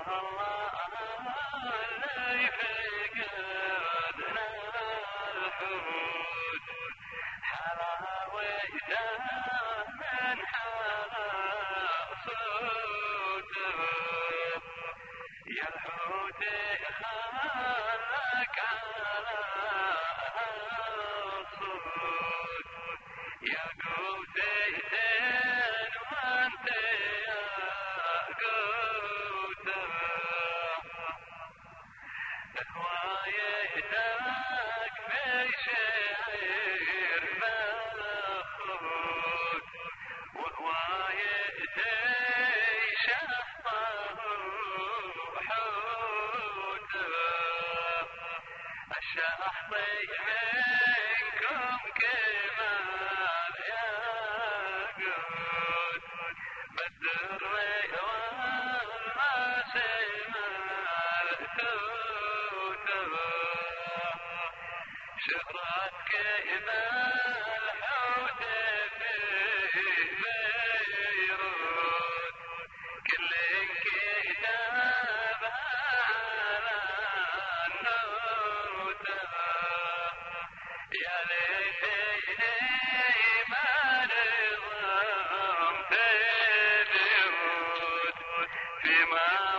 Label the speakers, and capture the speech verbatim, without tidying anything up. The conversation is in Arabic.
Speaker 1: الله اللي فقدنا الحوت حلاوته من حلا صوته يا الحوت خلك على الصوت يا قوتين وانت يا قوته هوايتك في شعر مخوت وهوايتي شحطه وحوته الشحطي منكم كمال يا قوت بالدر والماسم التوته شهرت كيف الحوت في بيروت كل كتاب على النوته يا ليتني ما نظمت البيوت فيما